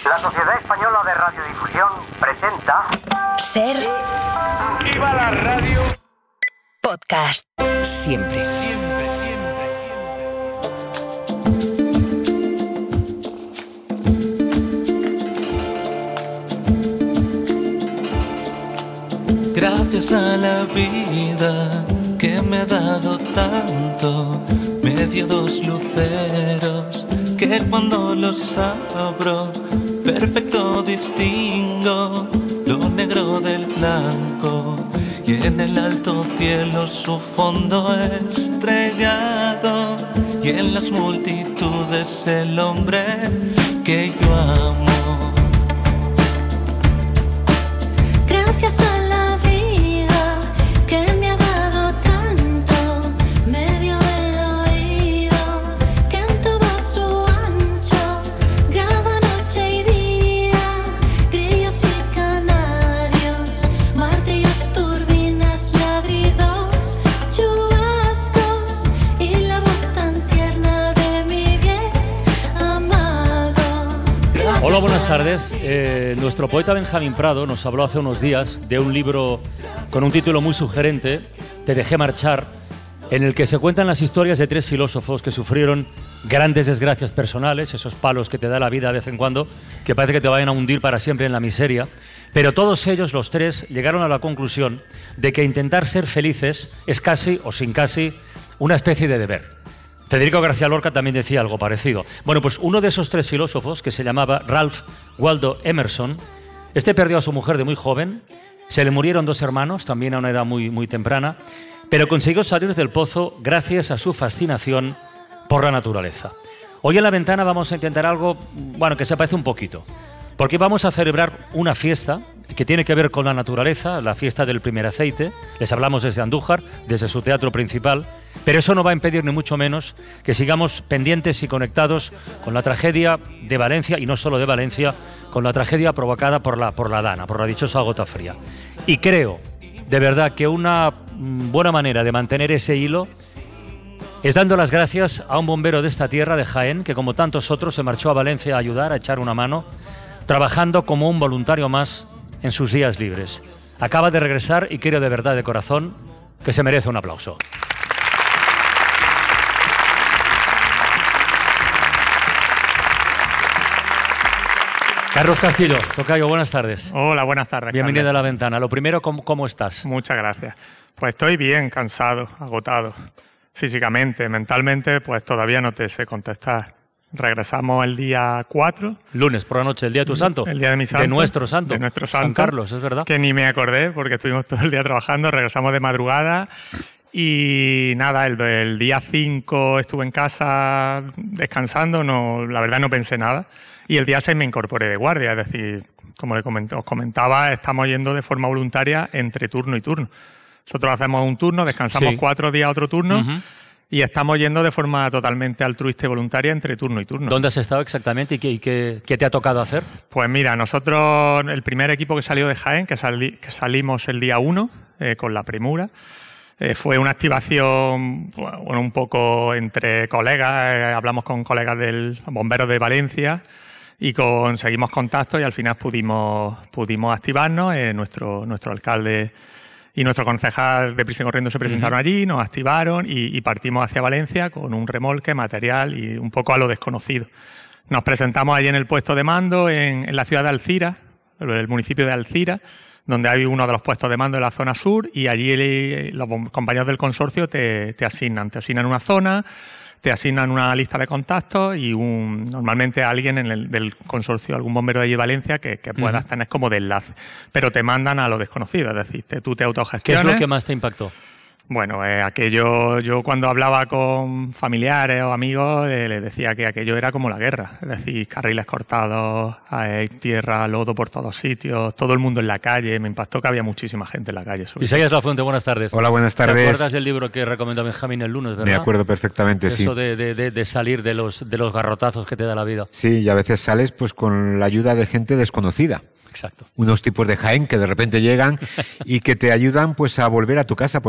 La Sociedad Española de Radiodifusión presenta... Ser... ¡Viva la radio! Podcast. Siempre. Siempre, siempre, siempre. Gracias a la vida que me ha dado tanto, me dio dos luceros que cuando los abro perfecto distingo lo negro del blanco, y en el alto cielo su fondo estrellado, y en las multitudes el hombre que yo amo. Gracias a la vida que me ha dado tanto, me dio el oído que en todo su ancho graba noche y día, grillos y canarios, martillos, turbinas, ladridos, chubascos y la voz tan tierna de mi bien amado. Hola, buenas tardes. Nuestro poeta Benjamín Prado nos habló hace unos días de un libro con un título muy sugerente, Te dejé marchar, en el que se cuentan las historias de tres filósofos que sufrieron grandes desgracias personales, esos palos que te da la vida de vez en cuando, que parece que te vayan a hundir para siempre en la miseria, pero todos ellos, los tres, llegaron a la conclusión de que intentar ser felices es casi, o sin casi, una especie de deber. Federico García Lorca también decía algo parecido. Bueno, pues uno de esos tres filósofos, que se llamaba Ralph Waldo Emerson, perdió a su mujer de muy joven, se le murieron dos hermanos, también a una edad muy temprana, pero consiguió salir del pozo gracias a su fascinación por la naturaleza. Hoy en La Ventana vamos a intentar algo, que se parece un poquito, porque vamos a celebrar una fiesta que tiene que ver con la naturaleza, la fiesta del primer aceite. Les hablamos desde Andújar, desde su teatro principal, pero eso no va a impedir ni mucho menos que sigamos pendientes y conectados con la tragedia de Valencia, y no solo de Valencia, con la tragedia provocada por la Dana, por la dichosa gota fría. Y creo, de verdad, que una buena manera de mantener ese hilo es dando las gracias a un bombero de esta tierra, de Jaén, que como tantos otros se marchó a Valencia a ayudar, a echar una mano, trabajando como un voluntario más en sus días libres. Acaba de regresar y creo de verdad, de corazón, que se merece un aplauso. Carlos Castillo, tocayo, buenas tardes. Hola, buenas tardes. Bienvenido a La Ventana. Lo primero, ¿cómo estás? Muchas gracias. Pues estoy bien, cansado, agotado. Físicamente, mentalmente, pues todavía no te sé contestar. Regresamos el día 4. Lunes por la noche, el día de tu santo. El día de mi santo. De nuestro santo. De nuestro santo. San Carlos, es verdad. Que ni me acordé porque estuvimos todo el día trabajando, regresamos de madrugada. Y nada, el día 5 estuve en casa descansando, la verdad no pensé nada. Y el día 6 me incorporé de guardia, es decir, como os comentaba, estamos yendo de forma voluntaria entre turno y turno. Nosotros hacemos un turno, descansamos 4 días otro turno. Y estamos yendo de forma totalmente altruista y voluntaria entre turno y turno. ¿Dónde has estado exactamente y qué te ha tocado hacer? Pues mira, nosotros, el primer equipo que salió de Jaén, que salimos el día 1 con la premura, fue una activación un poco entre colegas, hablamos con colegas del bomberos de Valencia y conseguimos contactos y al final pudimos activarnos. Nuestro alcalde y nuestro concejal de Prisa y Corriendo se presentaron allí, nos activaron y partimos hacia Valencia con un remolque, material y un poco a lo desconocido. Nos presentamos allí en el puesto de mando en la ciudad de Alcira, el municipio de Alcira, donde hay uno de los puestos de mando de la zona sur, y allí los compañeros del consorcio te asignan una zona, te asignan una lista de contactos y normalmente alguien del consorcio, algún bombero de allí de Valencia que puedas tener como de enlace. Pero te mandan a lo desconocido, es decir, tú te autogestionas. ¿Qué es lo que más te impactó? Bueno, aquello, yo cuando hablaba con familiares o amigos les decía que aquello era como la guerra, es decir, carriles cortados, tierra, lodo por todos sitios, todo el mundo en la calle. Me impactó que había muchísima gente en la calle. Isaías Lafuente, buenas tardes. Hola, buenas tardes. ¿Te acuerdas del libro que recomendó Benjamín el lunes, verdad? Me acuerdo perfectamente, sí. Eso de salir de los garrotazos que te da la vida. Sí, y a veces sales pues con la ayuda de gente desconocida. Exacto. Unos tipos de Jaén que de repente llegan y que te ayudan pues a volver a tu casa, por ejemplo, ¿no?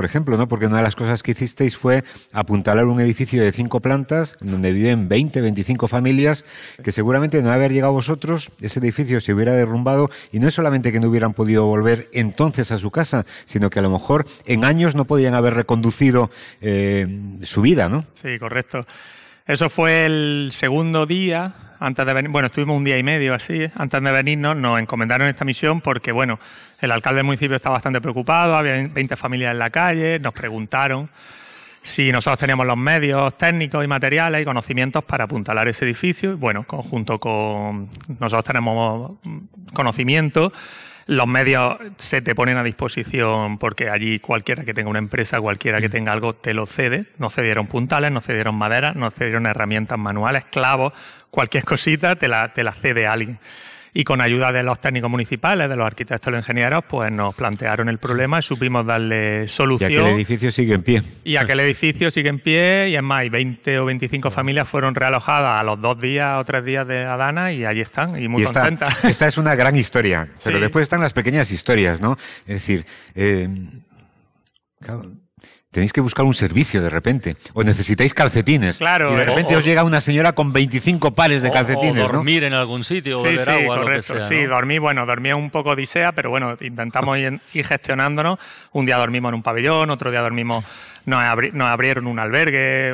¿no? Porque una de las cosas que hicisteis fue apuntalar un edificio de 5 plantas donde viven 20, 25 familias que seguramente de no haber llegado vosotros, ese edificio se hubiera derrumbado y no es solamente que no hubieran podido volver entonces a su casa, sino que a lo mejor en años no podían haber reconducido su vida, ¿no? Sí, correcto. Eso fue el segundo día antes de venir. Bueno, estuvimos un día y medio así. Antes de venirnos nos encomendaron esta misión porque, bueno, el alcalde del municipio estaba bastante preocupado, había 20 familias en la calle, nos preguntaron si nosotros teníamos los medios técnicos y materiales y conocimientos para apuntalar ese edificio. Y, bueno, junto con nosotros tenemos conocimiento. Los medios se te ponen a disposición porque allí cualquiera que tenga una empresa, cualquiera que tenga algo, te lo cede. Nos cedieron puntales, nos cedieron madera, nos cedieron herramientas manuales, clavos, cualquier cosita te la cede alguien. Y con ayuda de los técnicos municipales, de los arquitectos y los ingenieros, pues nos plantearon el problema y supimos darle solución. Y aquel edificio sigue en pie. Y aquel edificio sigue en pie y es más, 20 o 25 familias fueron realojadas a los 2 días o 3 días de la Dana y allí están, y muy contentas. Esta es una gran historia, pero Sí. después están las pequeñas historias, ¿no? Es decir, claro, tenéis que buscar un servicio de repente, o necesitáis calcetines. Claro, y de repente os llega una señora con 25 pares de calcetines, o dormir en algún sitio, o beber agua, correcto. lo que sea, Sí, ¿no? dormí un poco odisea, pero bueno, intentamos ir gestionándonos. Un día dormimos en un pabellón, otro día dormimos, nos abrieron un albergue,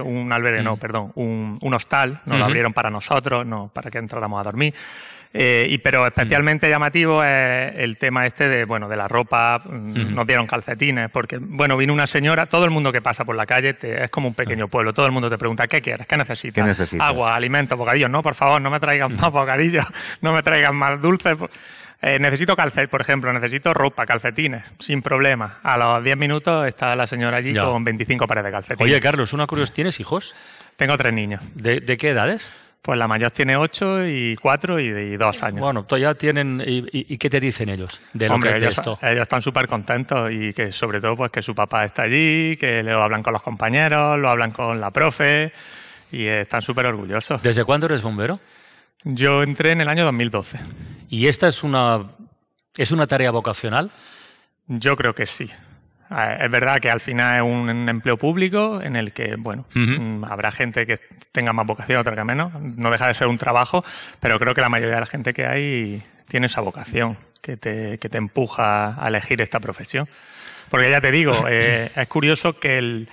un hostal, nos lo abrieron para nosotros, para que entráramos a dormir. Pero especialmente llamativo es el tema este de la ropa. Nos dieron calcetines porque, vino una señora. Todo el mundo que pasa por la calle es como un pequeño pueblo. Todo el mundo te pregunta, ¿qué quieres? ¿Qué necesitas? ¿Qué necesitas? Agua, alimentos, bocadillos. No, por favor, no me traigan más bocadillos, no me traigan más dulces. Necesito por ejemplo, necesito ropa, calcetines, sin problema. A los 10 minutos está la señora allí con 25 pares de calcetines. Oye, Carlos, una curiosidad, ¿tienes hijos? Tengo 3 niños. ¿De qué edades? Pues la mayor tiene 8 y 4 y 2 años. Bueno, ya tienen... ¿Y qué te dicen ellos de lo que es de esto? Ellos están súper contentos y que sobre todo pues que su papá está allí, que lo hablan con los compañeros, lo hablan con la profe y están súper orgullosos. ¿Desde cuándo eres bombero? Yo entré en el año 2012. ¿Y esta es una tarea vocacional? Yo creo que sí. Es verdad que al final es un empleo público en el que, habrá gente que tenga más vocación, otra que menos. No deja de ser un trabajo, pero creo que la mayoría de la gente que hay tiene esa vocación que te empuja a elegir esta profesión. Porque ya te digo, es curioso que el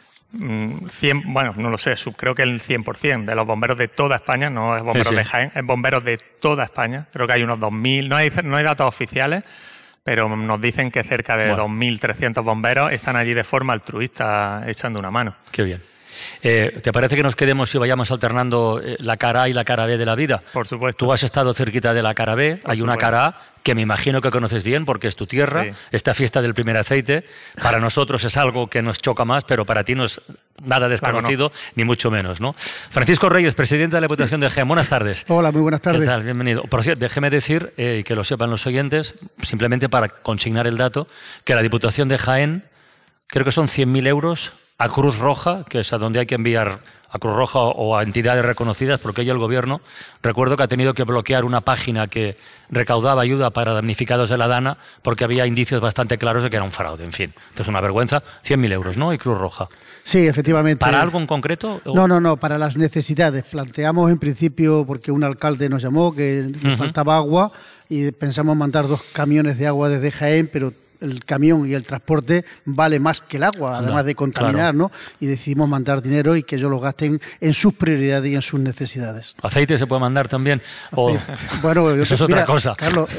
100, no lo sé, creo que el 100% de los bomberos de toda España, no es bomberos de Jaén, es bomberos de toda España. Creo que hay unos 2.000, no hay datos oficiales, pero nos dicen que cerca de 2.300 bomberos están allí de forma altruista echando una mano. Qué bien. ¿Te parece que nos quedemos y vayamos alternando la cara A y la cara B de la vida? Por supuesto. Tú has estado cerquita de la cara B, hay una cara A que me imagino que conoces bien porque es tu tierra, esta fiesta del primer aceite. Para nosotros es algo que nos choca más, pero para ti no es nada desconocido, ni mucho menos, ¿no? Francisco Reyes, presidente de la Diputación de Jaén, buenas tardes. Hola, muy buenas tardes. ¿Qué tal? Bienvenido. Por cierto, déjeme decir, que lo sepan los oyentes, simplemente para consignar el dato, que la Diputación de Jaén, creo que son 100.000 euros a Cruz Roja, que es a donde hay que enviar a Cruz Roja o a entidades reconocidas, porque hoy el gobierno, recuerdo que ha tenido que bloquear una página que recaudaba ayuda para damnificados de la Dana porque había indicios bastante claros de que era un fraude. En fin, esto es una vergüenza. 100.000 euros, ¿no? Y Cruz Roja. Sí, efectivamente. ¿Para algo en concreto? No, para las necesidades. Planteamos en principio, porque un alcalde nos llamó, que le faltaba agua y pensamos mandar 2 camiones de agua desde Jaén, pero el camión y el transporte vale más que el agua, además de contaminar, ¿no? Y decidimos mandar dinero y que ellos lo gasten en sus prioridades y en sus necesidades. ¿Aceite se puede mandar también? Bueno, eso es otra cosa. Carlos,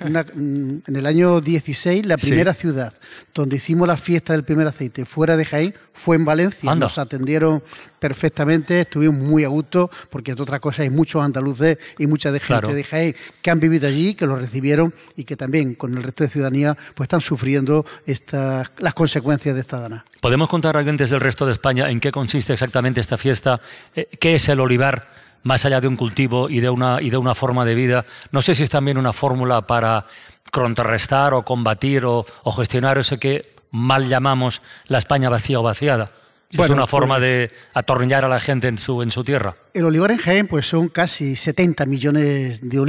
en el año 16, la primera ciudad donde hicimos la fiesta del primer aceite fuera de Jaén fue en Valencia. Anda. Nos atendieron perfectamente, estuvimos muy a gusto, porque otra cosa hay muchos andaluces y mucha gente de Jaén que han vivido allí, que lo recibieron y que también con el resto de ciudadanía pues están sufriendo las consecuencias de esta dana. ¿Podemos contar a oyentes del resto de España en qué consiste exactamente esta fiesta? ¿Qué es el olivar, más allá de un cultivo y de una forma de vida? No sé si es también una fórmula para contrarrestar o combatir o gestionar eso que mal llamamos la España vacía o vaciada. Es una forma de atornillar a la gente en su tierra. El olivar en Jaén pues son casi 70 millones de olivos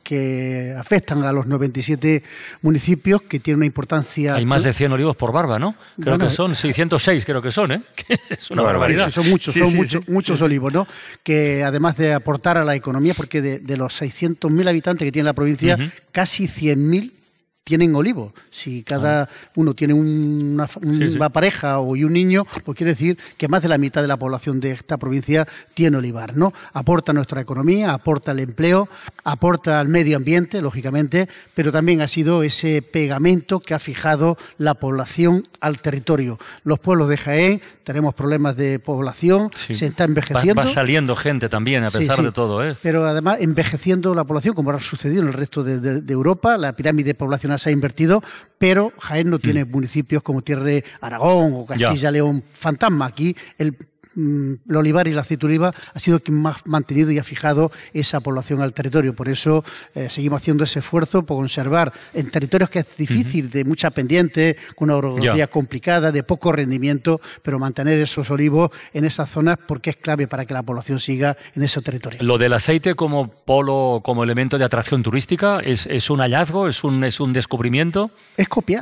que afectan a los 97 municipios, que tiene una importancia... Hay más de 100 olivos por barba, ¿no? Creo que son 606, creo que son, ¿eh? Es una barbaridad. Sí, son muchos olivos, ¿no? Que además de aportar a la economía, porque de los 600.000 habitantes que tiene la provincia, casi 100.000 tienen olivos. Si cada uno tiene una pareja y un niño, pues quiere decir que más de la mitad de la población de esta provincia tiene olivar, ¿no? Aporta a nuestra economía, aporta al empleo, aporta al medio ambiente, lógicamente, pero también ha sido ese pegamento que ha fijado la población al territorio. Los pueblos de Jaén tenemos problemas de población, se está envejeciendo. Va saliendo gente también, a pesar de todo, ¿eh? Pero además envejeciendo la población, como ha sucedido en el resto de Europa, la pirámide poblacional se ha invertido, pero Jaén no tiene municipios como Tierra de Aragón o Castilla León fantasma. Aquí el olivar y la aceite de oliva ha sido quien más ha mantenido y ha fijado esa población al territorio. Por eso seguimos haciendo ese esfuerzo por conservar en territorios que es difícil, de mucha pendiente, con una orografía complicada, de poco rendimiento, pero mantener esos olivos en esas zonas porque es clave para que la población siga en esos territorios. Lo del aceite como polo, como elemento de atracción turística, ¿es un hallazgo, es un descubrimiento? Es copiar.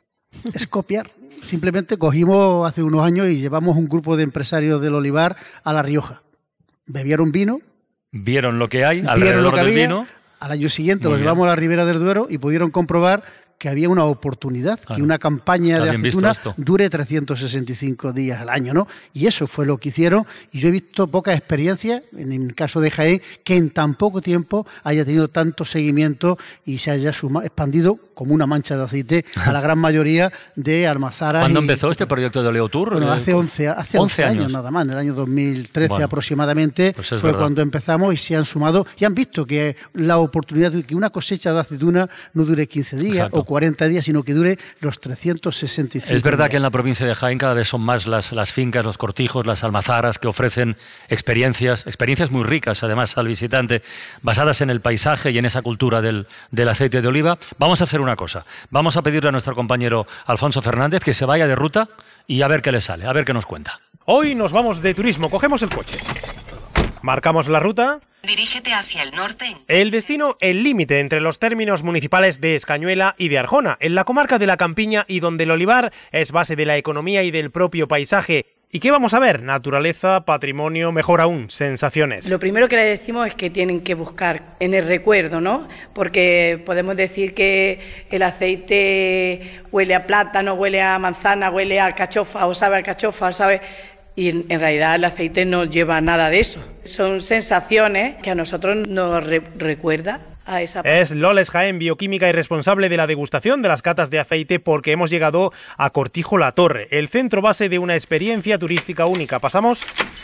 Simplemente cogimos hace unos años y llevamos un grupo de empresarios del olivar a La Rioja. Bebieron vino. Vieron lo que hay alrededor del vino. Al año siguiente los llevamos a la Ribera del Duero y pudieron comprobar que había una oportunidad, que una campaña de aceituna dure 365 días al año, ¿no? Y eso fue lo que hicieron, y yo he visto poca experiencia, en el caso de Jaén, que en tan poco tiempo haya tenido tanto seguimiento y se haya expandido como una mancha de aceite a la gran mayoría de almazaras. ¿Cuándo empezó este proyecto de Oleotour? Bueno, hace 11 años nada más, en el año 2013 aproximadamente, pues fue cuando empezamos y se han sumado y han visto que la oportunidad de que una cosecha de aceituna no dure 15 días o 40 días, sino que dure los 365 Es verdad días. que en la provincia de Jaén cada vez son más las fincas, los cortijos, las almazaras que ofrecen experiencias muy ricas, además, al visitante, basadas en el paisaje y en esa cultura del aceite de oliva. Vamos a hacer una cosa. Vamos a pedirle a nuestro compañero Alfonso Fernández que se vaya de ruta y a ver qué le sale, a ver qué nos cuenta. Hoy nos vamos de turismo, cogemos el coche. Marcamos la ruta. Dirígete hacia el norte. El destino, el límite entre los términos municipales de Escañuela y de Arjona, en la comarca de la Campiña y donde el olivar es base de la economía y del propio paisaje. ¿Y qué vamos a ver? Naturaleza, patrimonio, mejor aún, sensaciones. Lo primero que le decimos es que tienen que buscar en el recuerdo, ¿no? Porque podemos decir que el aceite huele a plátano, huele a manzana, huele a alcachofa o sabe a alcachofa, sabe... Y en realidad el aceite no lleva nada de eso. Son sensaciones que a nosotros nos recuerda a esa... Es Loles Jaén, bioquímica y responsable de la degustación de las catas de aceite, porque hemos llegado a Cortijo La Torre, el centro base de una experiencia turística única. Pasamos...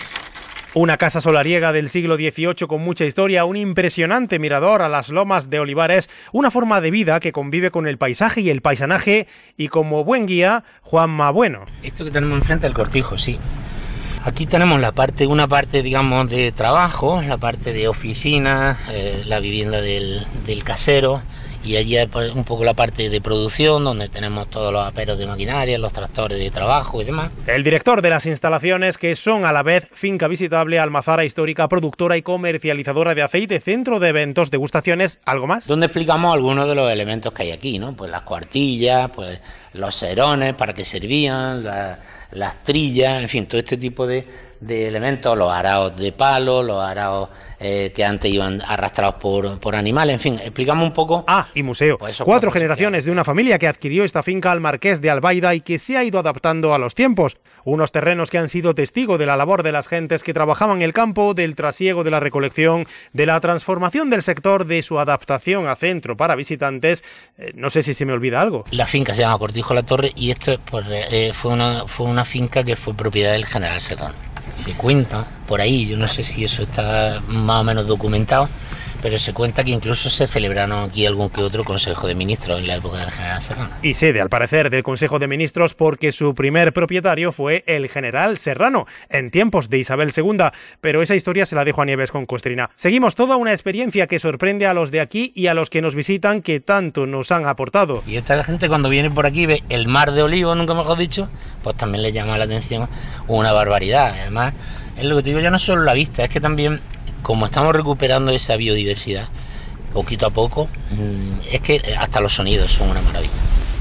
Una casa solariega del siglo XVIII con mucha historia, un impresionante mirador a las lomas de Olivares, una forma de vida que convive con el paisaje y el paisanaje, y como buen guía, Juanma Bueno. Esto que tenemos enfrente es el cortijo, sí. Aquí tenemos una parte, digamos, de trabajo, la parte de oficina, la vivienda del casero, y allí hay un poco la parte de producción, donde tenemos todos los aperos de maquinaria, los tractores de trabajo y demás. El director de las instalaciones, que son a la vez finca visitable, almazara histórica, productora y comercializadora de aceite, centro de eventos, degustaciones, ¿algo más? Donde explicamos algunos de los elementos que hay aquí, ¿no? Pues las cuartillas, pues los serones, para qué servían, las trillas, en fin, todo este tipo de elementos, los araos de palo, los araos que antes iban arrastrados por animales, en fin, explicamos un poco. Y museo. Pues 4 generaciones de una familia que adquirió esta finca al Marqués de Albaida y que se ha ido adaptando a los tiempos. Unos terrenos que han sido testigo de la labor de las gentes que trabajaban el campo, del trasiego de la recolección, de la transformación del sector, de su adaptación a centro para visitantes. No sé si se me olvida algo. La finca se llama Cortijo La Torre y esto pues, fue una finca que fue propiedad del general Serrano. Se cuenta por ahí, yo no sé si eso está más o menos documentado, pero se cuenta que incluso se celebraron aquí algún que otro Consejo de Ministros en la época del general Serrano. Y sede, al parecer, del Consejo de Ministros, porque su primer propietario fue el general Serrano, en tiempos de Isabel II, pero esa historia se la dejo a Nieves con Costrina. Seguimos toda una experiencia que sorprende a los de aquí y a los que nos visitan, que tanto nos han aportado. Y esta gente cuando viene por aquí ve el mar de olivos, nunca mejor dicho, pues también le llama la atención una barbaridad. Además, es lo que te digo, ya no solo la vista, es que también, como estamos recuperando esa biodiversidad, poquito a poco. Es que hasta los sonidos son una maravilla.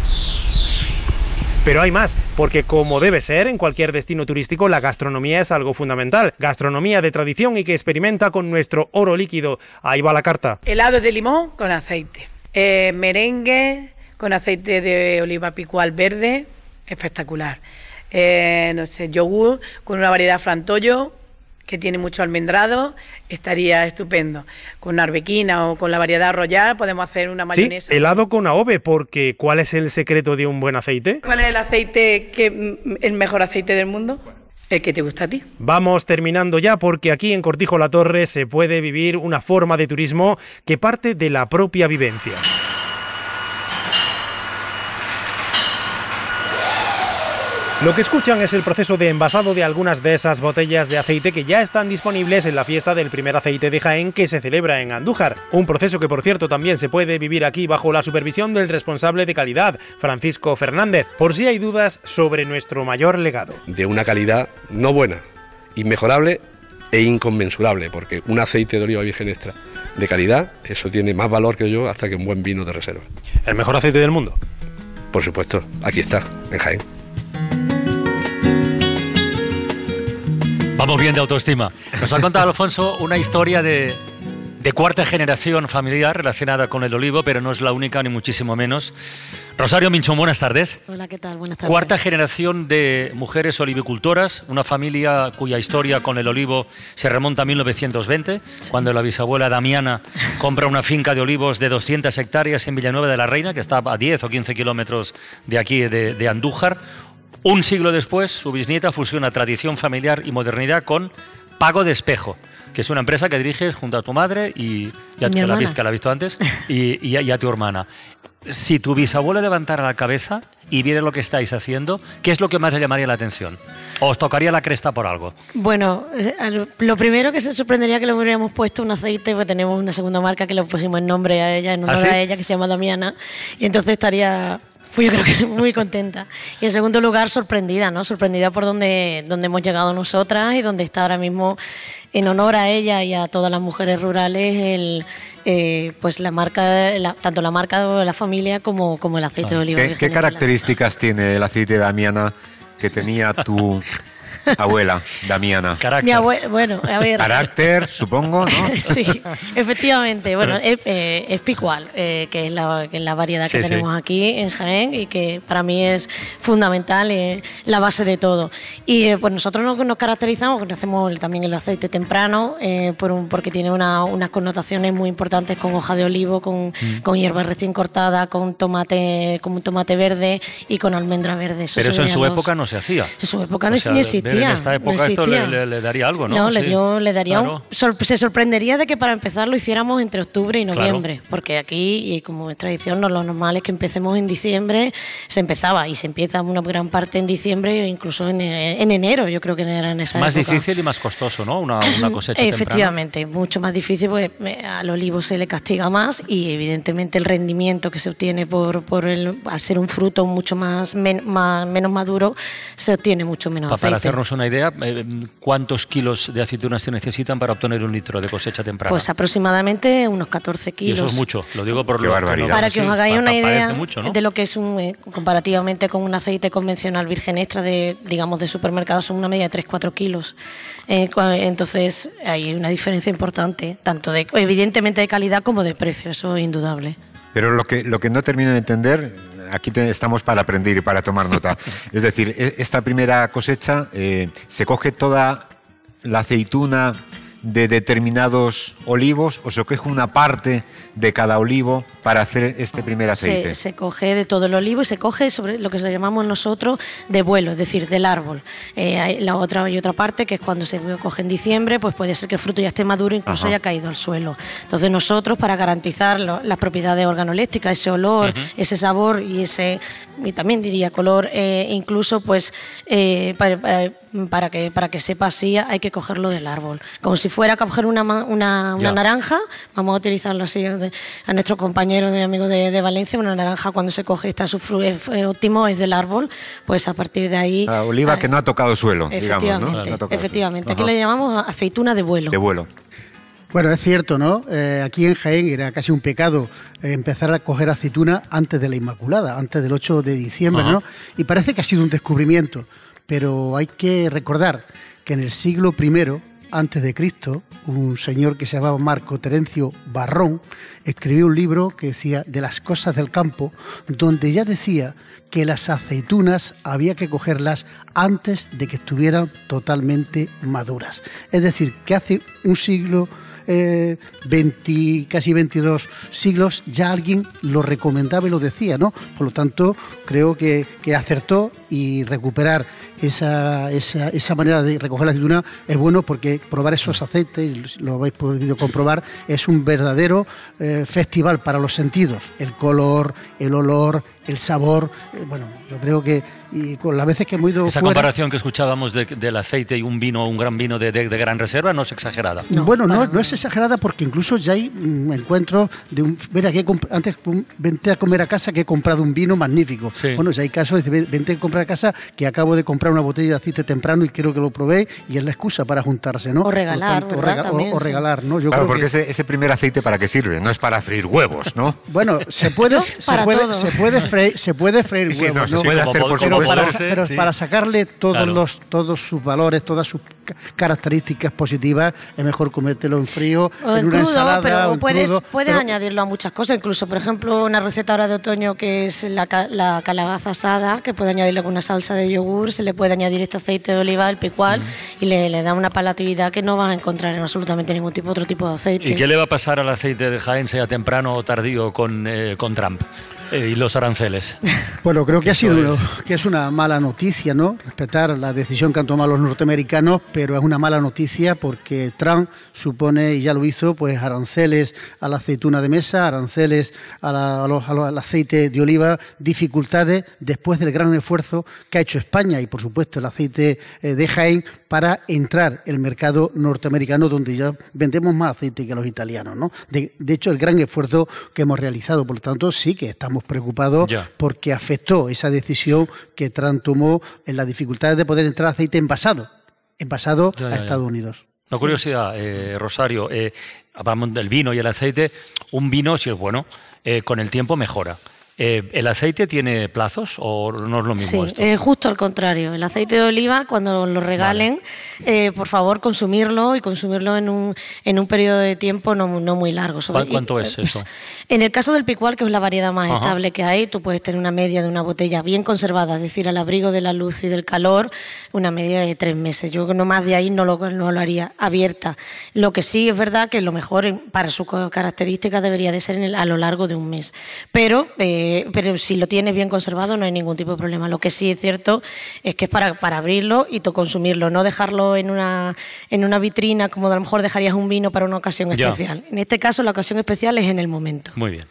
Pero hay más, porque como debe ser en cualquier destino turístico, la gastronomía es algo fundamental. Gastronomía de tradición y que experimenta con nuestro oro líquido. Ahí va la carta. Helado de limón con aceite. Merengue con aceite de oliva picual verde, espectacular. No sé, yogur con una variedad frantollo que tiene mucho almendrado, estaría estupendo. Con arbequina o con la variedad royal podemos hacer una mayonesa. Sí, helado con AOVE, porque ¿cuál es el secreto de un buen aceite? ¿Cuál es el aceite el mejor aceite del mundo? El que te gusta a ti. Vamos terminando ya, porque aquí en Cortijo la Torre se puede vivir una forma de turismo que parte de la propia vivencia. Lo que escuchan es el proceso de envasado de algunas de esas botellas de aceite que ya están disponibles en la fiesta del primer aceite de Jaén que se celebra en Andújar. Un proceso que, por cierto, también se puede vivir aquí bajo la supervisión del responsable de calidad, Francisco Fernández, por si hay dudas sobre nuestro mayor legado. De una calidad no buena, inmejorable e inconmensurable, porque un aceite de oliva virgen extra de calidad, eso tiene más valor que yo hasta que un buen vino de reserva. ¿El mejor aceite del mundo? Por supuesto, aquí está, en Jaén. Vamos bien de autoestima. Nos ha contado Alfonso una historia de cuarta generación familiar relacionada con el olivo, pero no es la única ni muchísimo menos. Rosario Minchón, buenas tardes. Hola, ¿qué tal? Buenas tardes. Cuarta generación de mujeres olivicultoras, una familia cuya historia con el olivo se remonta a 1920, cuando la bisabuela Damiana compra una finca de olivos de 200 hectáreas en Villanueva de la Reina, que está a 10 o 15 kilómetros de aquí, de Andújar. Un siglo después, su bisnieta fusiona tradición familiar y modernidad con Pago de Espejo, que es una empresa que diriges junto a tu madre y a que la has visto antes, y a tu hermana. Si tu bisabuela levantara la cabeza y viera lo que estáis haciendo, ¿qué es lo que más le llamaría la atención? ¿O os tocaría la cresta por algo? Bueno, lo primero que se sorprendería que le hubiéramos puesto un aceite, pues tenemos una segunda marca que le pusimos en nombre a ella, en honor a ella, que se llama Damiana, y entonces estaría... Pues yo creo que muy contenta. Y en segundo lugar, sorprendida, ¿no? Sorprendida por donde hemos llegado nosotras y donde está ahora mismo, en honor a ella y a todas las mujeres rurales, pues la marca, tanto la marca de la familia como el aceite de oliva. ¿Qué características tiene el aceite de Damiana que tenía tu abuela, Damiana? Mi abuela, bueno, a ver. Carácter, supongo, ¿no? Sí, efectivamente. Bueno, es picual, que es la variedad que tenemos aquí en Jaén y que para mí es fundamental, la base de todo. Y pues nosotros nos caracterizamos, porque hacemos también el aceite temprano, porque tiene unas connotaciones muy importantes con hoja de olivo, con hierba recién cortada, con un tomate verde y con almendra verde. Pero eso en su época no se hacía. En su época no existía. En esta época esto le daría algo, ¿no? No, le daría claro. Se sorprendería de que para empezar lo hiciéramos entre octubre y noviembre, claro. Porque aquí, y como es tradición, lo normal es que empecemos en diciembre, se empieza una gran parte en diciembre e incluso en enero, yo creo que era en esa época. Más difícil y más costoso, ¿no? Una cosecha efectivamente, temprana. Mucho más difícil, porque al olivo se le castiga más y evidentemente el rendimiento que se obtiene al ser un fruto mucho menos maduro, se obtiene mucho menos aceite. Para hacernos una idea, ¿cuántos kilos de aceitunas se necesitan para obtener un litro de cosecha temprana? Pues aproximadamente unos 14 kilos. Y eso es mucho, lo digo por lo barbaridad. Para que os hagáis una idea mucho, ¿no? de lo que es comparativamente con un aceite convencional virgen extra de supermercado, son una media de 3-4 kilos. Entonces hay una diferencia importante, tanto evidentemente de calidad como de precio, eso es indudable. Pero lo que no termino de entender, aquí estamos para aprender y para tomar nota. Es decir, esta primera cosecha, ¿se coge toda la aceituna de determinados olivos o se coge una parte de cada olivo para hacer este primer aceite? Se coge de todo el olivo y se coge sobre lo que le llamamos nosotros de vuelo, es decir, del árbol. Hay otra parte que es cuando se coge en diciembre, pues puede ser que el fruto ya esté maduro, incluso haya caído al suelo. Entonces nosotros, para garantizar las propiedades organolépticas, ese olor, ese sabor y también diría color, incluso pues para que sepa así hay que cogerlo del árbol. Como si fuera a coger una naranja, vamos a utilizarlo así a nuestro compañero de amigo de Valencia, una naranja cuando se coge está su fruto óptimo, es del árbol, pues a partir de ahí... La oliva que no ha tocado suelo, efectivamente, digamos, ¿no? Efectivamente, aquí le llamamos aceituna de vuelo. De vuelo. Bueno, es cierto, ¿no? Aquí en Jaén era casi un pecado empezar a coger aceituna antes de la Inmaculada, antes del 8 de diciembre, ¿no? Y parece que ha sido un descubrimiento, pero hay que recordar que en el siglo I antes de Cristo, un señor que se llamaba Marco Terencio Barrón escribió un libro que decía de las cosas del campo, donde ya decía que las aceitunas había que cogerlas antes de que estuvieran totalmente maduras. Es decir, que hace un siglo, casi 22 siglos, ya alguien lo recomendaba y lo decía, ¿no? Por lo tanto, creo que acertó, y recuperar esa manera de recoger la aceituna es bueno, porque probar esos aceites, lo habéis podido comprobar, es un verdadero festival para los sentidos. El color, el olor, el sabor, bueno, yo creo que, y con las veces que hemos ido esa fuera, comparación que escuchábamos del aceite y un gran vino de gran reserva no es exagerada. Bueno, no es exagerada, porque incluso ya hay encuentros de mira, antes vente a comer a casa que he comprado un vino magnífico. Sí. Bueno, ya hay casos de vente a comprar a casa que acabo de comprar una botella de aceite temprano y quiero que lo probéis, y es la excusa para juntarse, ¿no? O regalar, tanto, ¿verdad? También, o regalar, ¿no? Yo claro, creo porque que ese primer aceite, ¿para qué sirve? No es para freír huevos, ¿no? bueno, se puede freír Sí, huevos, no, ¿no? se puede hacer, por supuesto. Pero sí. para sacarle Claro. todos sus valores, todas sus características positivas, es mejor comértelo en frío, O en en una crudo, ensalada, pero o en puedes crudo, pero- añadirlo a muchas cosas. Incluso, por ejemplo, una receta ahora de otoño que es la calabaza asada, que puede añadirle con una salsa de yogur, se le puede añadir este aceite de oliva, el picual, y le da una palatabilidad que no vas a encontrar en absolutamente ningún otro tipo de aceite. ¿Y qué le va a pasar al aceite de Jaén, sea temprano o tardío, con Trump y los aranceles? Bueno, creo que Eso es una mala noticia, ¿no? Respetar la decisión que han tomado los norteamericanos, pero es una mala noticia porque Trump supone, y ya lo hizo, pues aranceles a la aceituna de mesa, aranceles al aceite de oliva, dificultades después del gran esfuerzo que ha hecho España y, por supuesto, el aceite de Jaén para entrar en el mercado norteamericano, donde ya vendemos más aceite que los italianos, ¿no? De hecho, el gran esfuerzo que hemos realizado. Por lo tanto, sí que estamos preocupados porque afectó esa decisión que Trump tomó en las dificultades de poder entrar aceite envasado a Estados Unidos. Una curiosidad, Rosario, hablamos del vino y el aceite. Un vino, si es bueno, con el tiempo mejora. ¿El aceite tiene plazos o no es lo mismo esto? Sí, justo al contrario. El aceite de oliva, cuando lo regalen, por favor, consumirlo en un periodo de tiempo no muy largo. ¿Cuánto es eso? En el caso del picual, que es la variedad más estable que hay, tú puedes tener una media de una botella bien conservada, es decir, al abrigo de la luz y del calor, una media de 3 meses. Yo no más de ahí no lo haría abierta. Lo que sí es verdad que lo mejor para sus características debería de ser a lo largo de un mes. Pero si lo tienes bien conservado no hay ningún tipo de problema. Lo que sí es cierto es que es para abrirlo y consumirlo, no dejarlo en una vitrina como a lo mejor dejarías un vino para una ocasión especial. En este caso la ocasión especial es en el momento. Muy bien.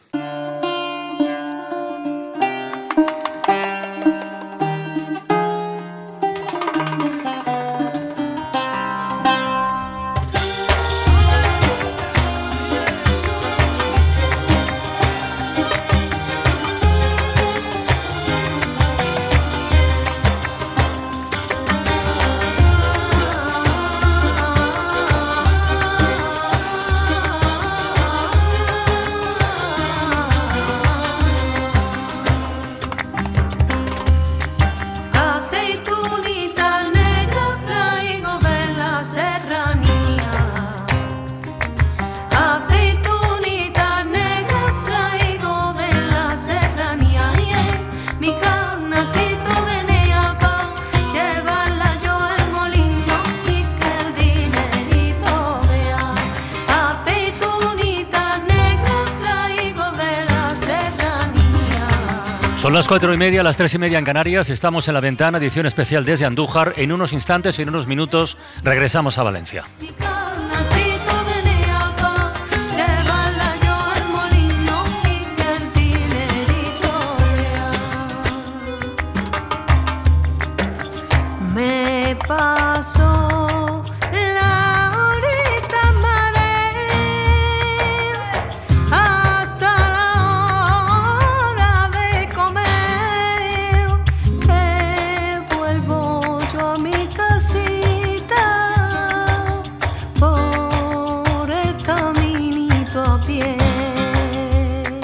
Son las 4:30, las 3:30 en Canarias. Estamos en La Ventana, edición especial desde Andújar. En unos instantes, en unos minutos, regresamos a Valencia. Me pasó la horita madre hasta la hora de comer, que vuelvo yo a mi casita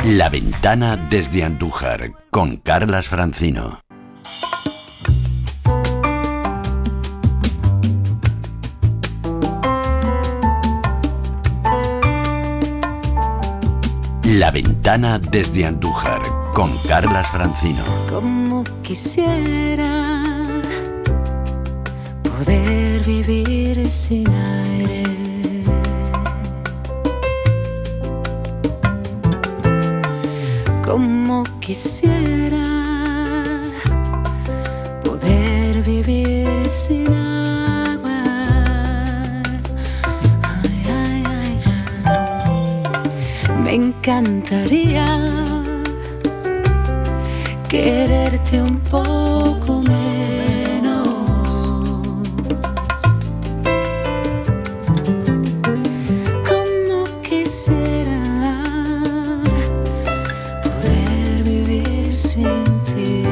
La ventana desde Andújar, con Carlas Francino. La ventana desde Andújar, con Carlas Francino. Como quisiera poder vivir sin aire. Como quisiera poder vivir sin agua. Ay, ay, ay, ay. Me encantaría quererte un poco menos. Como quisiera poder vivir sin ti.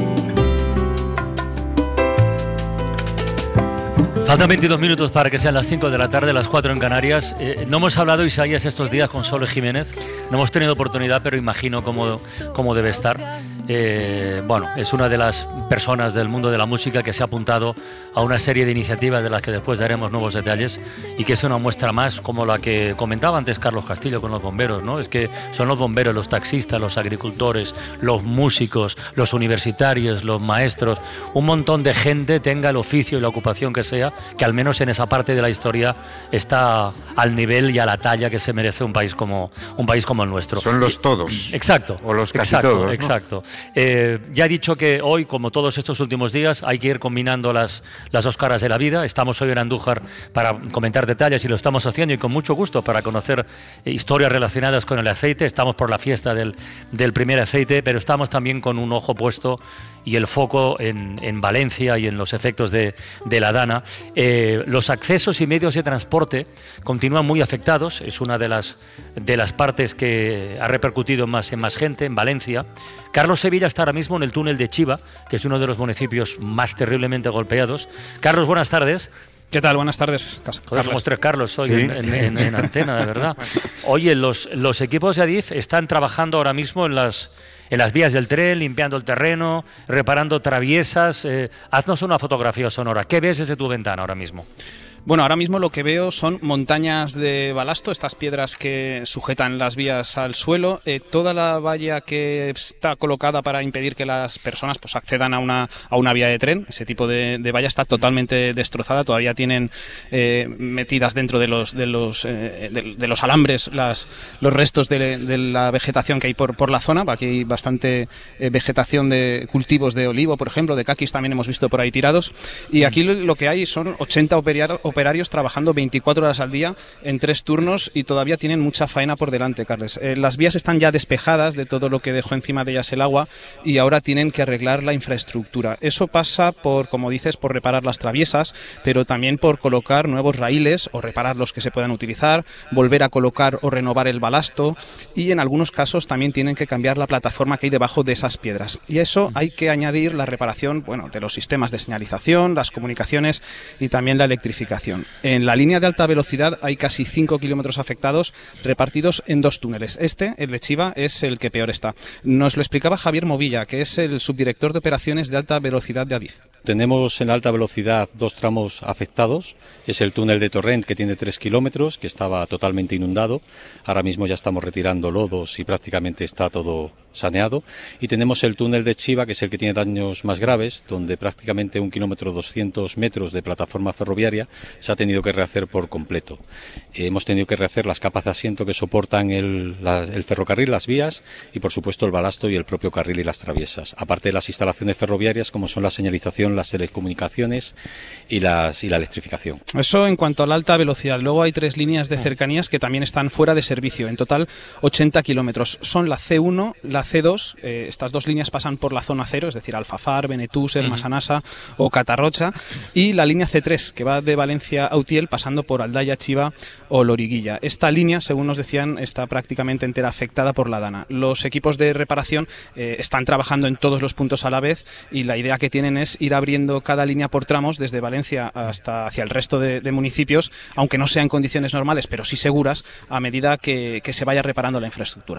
Faltan 22 minutos para que sean las 5 de la tarde, las 4 en Canarias. No hemos hablado, Isaías, estos días con Sole Jiménez. No hemos tenido oportunidad, pero imagino cómo debe estar. Bueno, es una de las personas del mundo de la música que se ha apuntado a una serie de iniciativas de las que después daremos nuevos detalles y que es una muestra más como la que comentaba antes Carlos Castillo con los bomberos, ¿no? Es que son los bomberos, los taxistas, los agricultores, los músicos, los universitarios, los maestros, un montón de gente, tenga el oficio y la ocupación que sea, que al menos en esa parte de la historia está al nivel y a la talla que se merece un país como el nuestro. Son los todos. Exacto. O los casi exacto, todos, ¿no? Exacto. Ya he dicho que hoy, como todos estos últimos días, hay que ir combinando las dos caras de la vida. Estamos hoy en Andújar para comentar detalles y lo estamos haciendo y con mucho gusto para conocer historias relacionadas con el aceite. Estamos por la fiesta del primer aceite, pero estamos también con un ojo puesto y el foco en Valencia y en los efectos de la Dana. Los accesos y medios de transporte continúan muy afectados. Es una de las partes que ha repercutido en más gente en Valencia. Carlos Sevilla está ahora mismo en el túnel de Chiva, que es uno de los municipios más terriblemente golpeados. Carlos, buenas tardes. ¿Qué tal? Buenas tardes, Carlos. Somos tres Carlos hoy ¿Sí? en antena, de verdad. Oye, los equipos de Adif están trabajando ahora mismo en las vías del tren, limpiando el terreno, reparando traviesas. Haznos una fotografía sonora. ¿Qué ves desde tu ventana ahora mismo? Bueno, ahora mismo lo que veo son montañas de balasto, estas piedras que sujetan las vías al suelo, toda la valla que está colocada para impedir que las personas pues accedan a una vía de tren. Ese tipo de valla está totalmente destrozada, todavía tienen metidas dentro de los alambres los restos de la vegetación que hay por la zona. Aquí hay bastante vegetación de cultivos de olivo, por ejemplo, de caquis también hemos visto por ahí tirados, y aquí lo que hay son 80 operarios trabajando 24 horas al día en 3 turnos y todavía tienen mucha faena por delante, Carles. Las vías están ya despejadas de todo lo que dejó encima de ellas el agua y ahora tienen que arreglar la infraestructura. Eso pasa por, como dices, por reparar las traviesas, pero también por colocar nuevos raíles o reparar los que se puedan utilizar, volver a colocar o renovar el balasto y en algunos casos también tienen que cambiar la plataforma que hay debajo de esas piedras. Y a eso hay que añadir la reparación, bueno, de los sistemas de señalización, las comunicaciones y también la electrificación. En la línea de alta velocidad hay casi 5 kilómetros afectados repartidos en 2 túneles. El de Chiva, es el que peor está. Nos lo explicaba Javier Movilla, que es el subdirector de operaciones de alta velocidad de Adif. Tenemos en la alta velocidad 2 tramos afectados. Es el túnel de Torrent, que tiene 3 kilómetros, que estaba totalmente inundado. Ahora mismo ya estamos retirando lodos y prácticamente está todo saneado. Y tenemos el túnel de Chiva, que es el que tiene daños más graves, donde prácticamente 1 kilómetro 200 metros de plataforma ferroviaria se ha tenido que rehacer por completo. Hemos tenido que rehacer las capas de asiento que soportan el ferrocarril, las vías y por supuesto el balasto y el propio carril y las traviesas. Aparte de las instalaciones ferroviarias como son la señalización, las telecomunicaciones y la electrificación. Eso en cuanto a la alta velocidad. Luego hay 3 líneas de cercanías que también están fuera de servicio. En total 80 kilómetros. Son la C1, la C2. Estas 2 líneas pasan por la zona 0, es decir, Alfafar, Benetúser, Massanassa o Catarrocha. Y la línea C3, que va de Valencia a Utiel, pasando por Aldaya, Chiva o Loriguilla. Esta línea, según nos decían, está prácticamente entera afectada por la Dana. Los equipos de reparación están trabajando en todos los puntos a la vez y la idea que tienen es ir abriendo cada línea por tramos desde Valencia hasta hacia el resto de municipios, aunque no sea en condiciones normales, pero sí seguras, a medida que se vaya reparando la infraestructura.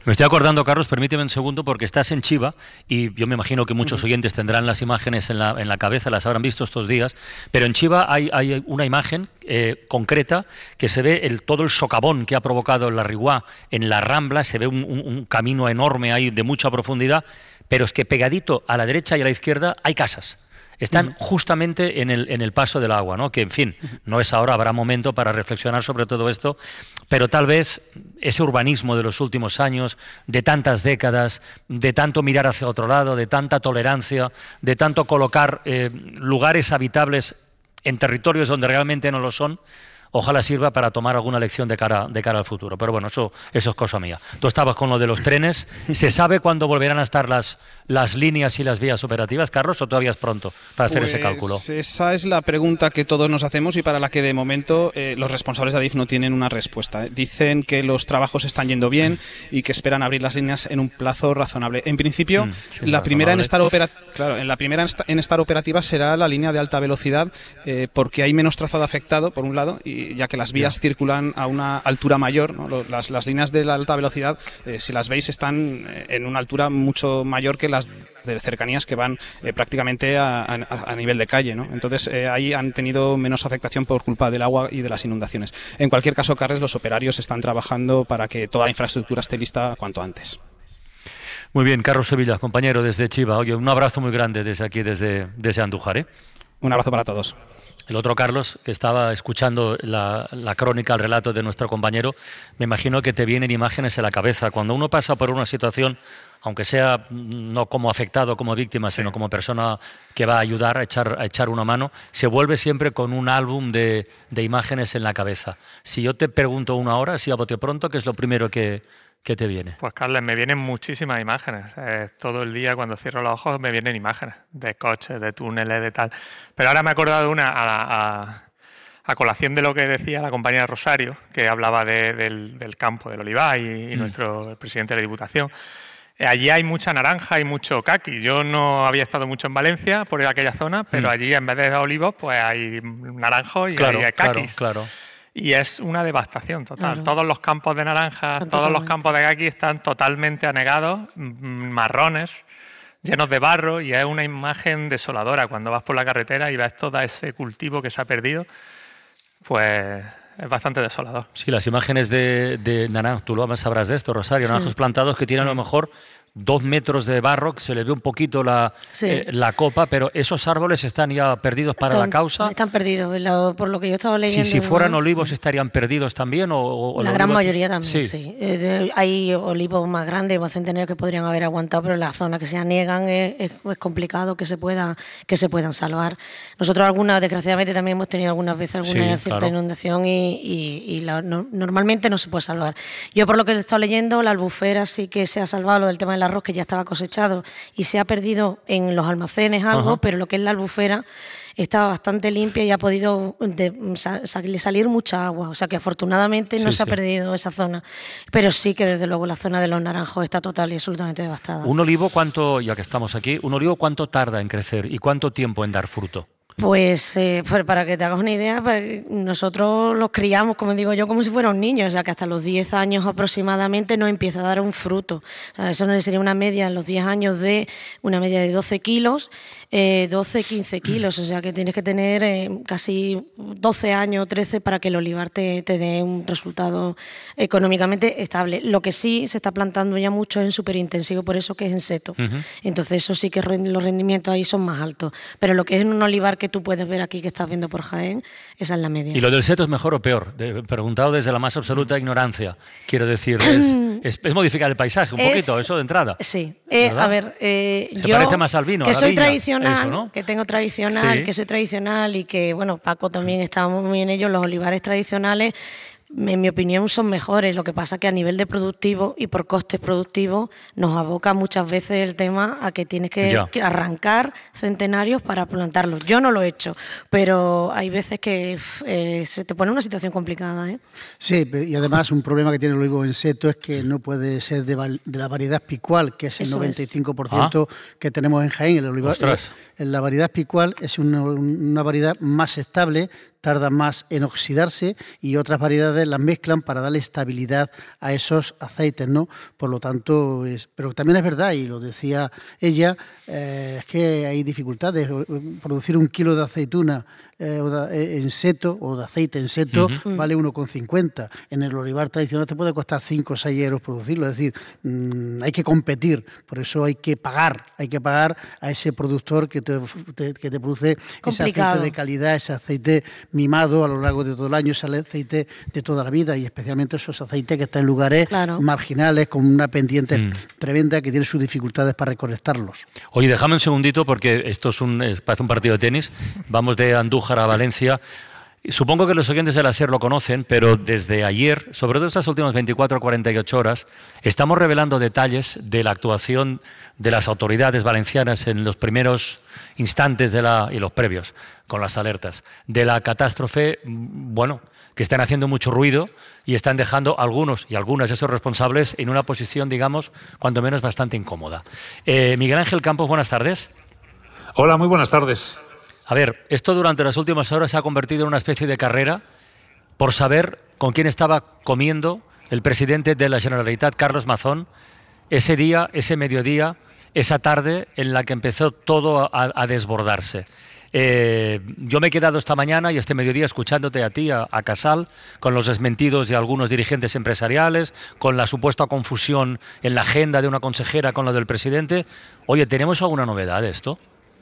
Me estoy acordando, Carlos, permíteme un segundo, porque estás en Chiva y yo me imagino que muchos oyentes tendrán las imágenes en la cabeza, las habrán visto estos días, pero en Chiva hay una imagen concreta que se ve todo el socavón que ha provocado la Riguá en la Rambla, se ve un camino enorme ahí de mucha profundidad, pero es que pegadito a la derecha y a la izquierda hay casas. Están justamente en el paso del agua, ¿no? Que, en fin, no es ahora, habrá momento para reflexionar sobre todo esto, pero tal vez ese urbanismo de los últimos años, de tantas décadas, de tanto mirar hacia otro lado, de tanta tolerancia, de tanto colocar lugares habitables en territorios donde realmente no lo son, ojalá sirva para tomar alguna lección de cara al futuro. Pero bueno, eso es cosa mía. Tú estabas con lo de los trenes. ¿Se sabe cuándo volverán a estar las líneas y las vías operativas, Carlos, o todavía es pronto para hacer ese cálculo? Esa es la pregunta que todos nos hacemos y para la que de momento los responsables de Adif no tienen una respuesta. Dicen que los trabajos están yendo bien y que esperan abrir las líneas en un plazo razonable. En principio, la primera en estar operativa será la línea de alta velocidad, porque hay menos trazado afectado, por un lado, y ya que las vías circulan a una altura mayor, ¿no? Las líneas de la alta velocidad, si las veis, están en una altura mucho mayor que las de cercanías que van prácticamente a nivel de calle, ¿no? Entonces ahí han tenido menos afectación por culpa del agua y de las inundaciones. En cualquier caso, Carles, los operarios están trabajando para que toda la infraestructura esté lista cuanto antes. Muy bien, Carlos Sevilla, compañero desde Chiva. Oye, un abrazo muy grande desde aquí, desde Andújar, ¿eh? Un abrazo para todos. El otro Carlos, que estaba escuchando la crónica, el relato de nuestro compañero, me imagino que te vienen imágenes en la cabeza. Cuando uno pasa por una situación, aunque sea no como afectado, como víctima, sino como persona que va a ayudar, a echar una mano, se vuelve siempre con un álbum de imágenes en la cabeza. Si yo te pregunto una hora, así a bote pronto, ¿qué es lo primero que te viene? Pues, Carles, me vienen muchísimas imágenes. Todo el día, cuando cierro los ojos, me vienen imágenes de coches, de túneles, de tal. Pero ahora me he acordado de una a colación de lo que decía la compañera Rosario, que hablaba del campo del Olivar y nuestro presidente de la Diputación. Allí hay mucha naranja y mucho caqui. Yo no había estado mucho en Valencia, por aquella zona, pero allí en vez de olivos, pues hay naranjos y hay caquis. Claro. Y es una devastación total. Claro. Todos los campos de naranjas, todos los campos de caqui están totalmente anegados, marrones, llenos de barro, y es una imagen desoladora. Cuando vas por la carretera y ves todo ese cultivo que se ha perdido, pues es bastante desolador. Sí, las imágenes de naranjos, tú lo sabrás de esto, Rosario, naranjos plantados que tienen a lo mejor 2 metros de barro, que se le ve un poquito la copa, pero esos árboles están ya perdidos para la causa. Están perdidos, por lo que yo estaba leyendo. Si fueran olivos, ¿estarían perdidos también? La gran mayoría también, sí. Hay olivos más grandes, más centenarios, que podrían haber aguantado, pero en la zona que se aniegan es complicado que se puedan salvar. Nosotros desgraciadamente también hemos tenido algunas veces cierta inundación y normalmente no se puede salvar. Yo, por lo que he estado leyendo, la albufera sí que se ha salvado, lo del tema del arroz, que ya estaba cosechado y se ha perdido en los almacenes algo, pero lo que es la albufera estaba bastante limpia y ha podido salir mucha agua, o sea que afortunadamente no se ha perdido esa zona, pero sí que desde luego la zona de los naranjos está total y absolutamente devastada. ¿Un olivo cuánto, ya que estamos aquí, cuánto tarda en crecer y cuánto tiempo en dar fruto? Pues para que te hagas una idea, nosotros los criamos, como digo yo, como si fuera un niño, o sea que hasta los 10 años aproximadamente nos empieza a dar un fruto. O sea, eso sería una media en los 10 años de una media de 12 kilos, 12-15 kilos, o sea que tienes que tener casi 12 años, 13 para que el olivar te dé un resultado económicamente estable. Lo que sí se está plantando ya mucho es en superintensivo, por eso que es en seto. Entonces eso sí que los rendimientos ahí son más altos, pero lo que es en un olivar que tú puedes ver aquí, que estás viendo por Jaén, esa es la media. ¿Y lo del seto es mejor o peor? Preguntado desde la más absoluta ignorancia. Quiero decir, es modificar el paisaje un poquito, eso de entrada. Sí. A ver, se parece más al vino, que a la soy viña, tradicional, eso, ¿no? que tengo tradicional, que soy tradicional y que, bueno, Paco también está muy en ello, los olivares tradicionales, en mi opinión, son mejores. Lo que pasa es que a nivel de productivo y por costes productivos nos aboca muchas veces el tema a que tienes que arrancar centenarios para plantarlos. Yo no lo he hecho, pero hay veces que se te pone una situación complicada, ¿eh? Sí, y además un problema que tiene el olivo en seto es que no puede ser de la variedad picual, que es el 95% que tenemos en Jaén. El olivar, la variedad picual es una variedad más estable, tarda más en oxidarse, y otras variedades propiedades, las mezclan para darle estabilidad a esos aceites, ¿no? Por lo tanto, pero también es verdad, y lo decía ella, es que hay dificultades. Producir 1 kilo de aceituna en seto o de aceite en seto vale 1,50. En el olivar tradicional te puede costar 5 o 6 euros producirlo. Es decir, hay que competir, por eso hay que pagar a ese productor que te produce ese aceite de calidad, ese aceite mimado a lo largo de todo el año, ese aceite de toda la vida, y especialmente esos aceites que están en lugares marginales con una pendiente tremenda que tiene sus dificultades para recolectarlos. Oye, déjame un segundito porque esto parece un partido de tenis. Vamos de Andújar a Valencia. Supongo que los oyentes de la SER lo conocen, pero desde ayer, sobre todo estas últimas 24 o 48 horas, estamos revelando detalles de la actuación de las autoridades valencianas en los primeros instantes y los previos, con las alertas, de la catástrofe, bueno, que están haciendo mucho ruido y están dejando algunos y algunas de esos responsables en una posición, digamos, cuando menos bastante incómoda. Miguel Ángel Campos, buenas tardes. Hola, muy buenas tardes. A ver, esto durante las últimas horas se ha convertido en una especie de carrera por saber con quién estaba comiendo el presidente de la Generalitat, Carlos Mazón, ese día, ese mediodía, esa tarde en la que empezó todo a desbordarse. Yo me he quedado esta mañana y este mediodía escuchándote a ti, a Casal, con los desmentidos de algunos dirigentes empresariales, con la supuesta confusión en la agenda de una consejera con la del presidente. Oye, ¿tenemos alguna novedad de esto?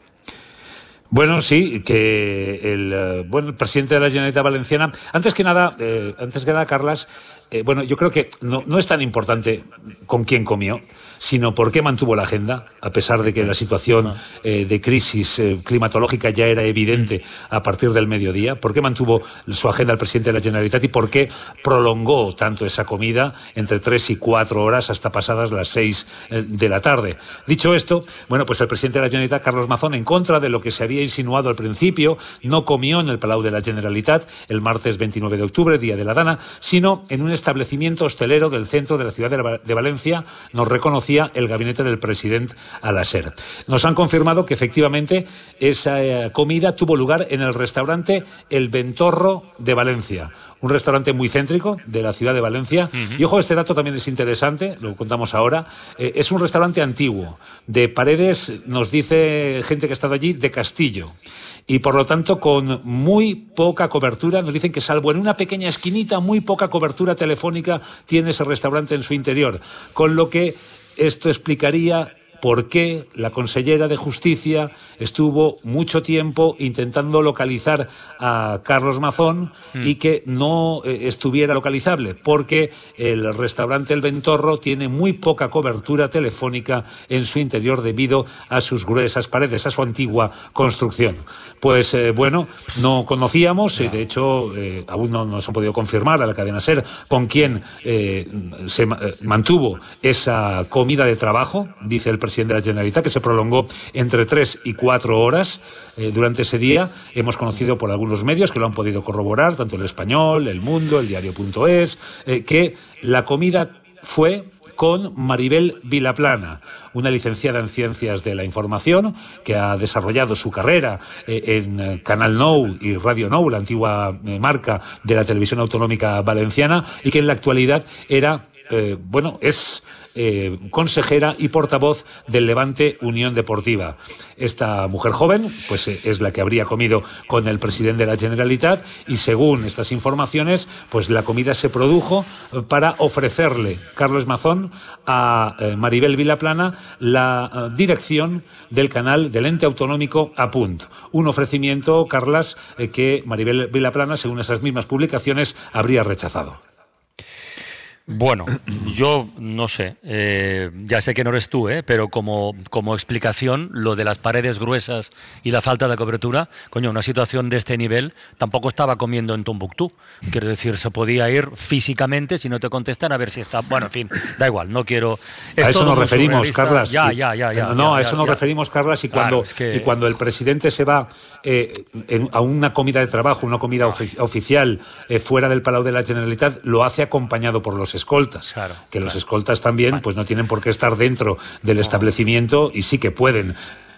Bueno, sí, que el presidente de la Generalitat Valenciana, antes que nada, Carlas, yo creo que no es tan importante con quién comió, sino por qué mantuvo la agenda, a pesar de que la situación de crisis climatológica ya era evidente a partir del mediodía, por qué mantuvo su agenda el presidente de la Generalitat y por qué prolongó tanto esa comida entre 3 y 4 horas hasta pasadas las 6 de la tarde. Dicho esto, pues el presidente de la Generalitat, Carlos Mazón, en contra de lo que se había insinuado al principio, no comió en el Palau de la Generalitat el martes 29 de octubre, día de la Dana, sino en un establecimiento hostelero del centro de la ciudad de Valencia, nos reconocía el gabinete del presidente a la SER. Nos han confirmado que efectivamente esa comida tuvo lugar en el restaurante El Ventorro de Valencia, un restaurante muy céntrico de la ciudad de Valencia. Y ojo, este dato también es interesante, lo contamos ahora. Es un restaurante antiguo, de paredes, nos dice gente que ha estado allí, de castillo. Y por lo tanto con muy poca cobertura, nos dicen que salvo en una pequeña esquinita, muy poca cobertura telefónica tiene ese restaurante en su interior. Con lo que esto explicaría por qué la consellera de Justicia estuvo mucho tiempo intentando localizar a Carlos Mazón y que no estuviera localizable, porque el restaurante El Ventorro tiene muy poca cobertura telefónica en su interior debido a sus gruesas paredes, a su antigua construcción. Pues no conocíamos, de hecho aún no nos han podido confirmar a la cadena SER con quién se mantuvo esa comida de trabajo, dice el presidente de la Generalitat, que se prolongó entre 3 y 4 horas durante ese día. Hemos conocido por algunos medios que lo han podido corroborar, tanto El Español, El Mundo, El Diario.es, que la comida fue con Maribel Vilaplana, una licenciada en Ciencias de la Información que ha desarrollado su carrera en Canal Nou y Radio Nou, la antigua marca de la televisión autonómica valenciana, y que en la actualidad es consejera y portavoz del Levante Unión Deportiva. Esta mujer joven es la que habría comido con el presidente de la Generalitat y según estas informaciones la comida se produjo para ofrecerle Carlos Mazón a Maribel Vilaplana la dirección del canal del ente autonómico Apunt. Un ofrecimiento, Carlas, que Maribel Vilaplana, según esas mismas publicaciones, habría rechazado. Bueno, yo no sé, ya sé que no eres tú, pero como explicación, lo de las paredes gruesas y la falta de cobertura, una situación de este nivel tampoco estaba comiendo en Tombuctú. Quiero decir, se podía ir físicamente, si no te contestan, a ver si está... Bueno, en fin, da igual, no quiero... A eso nos referimos, Carlas. A eso nos referimos, Carlas, y cuando el presidente se va a una comida de trabajo, una comida oficial fuera del Palau de la Generalitat, lo hace acompañado por los escoltas, los escoltas también no tienen por qué estar dentro del establecimiento y sí que pueden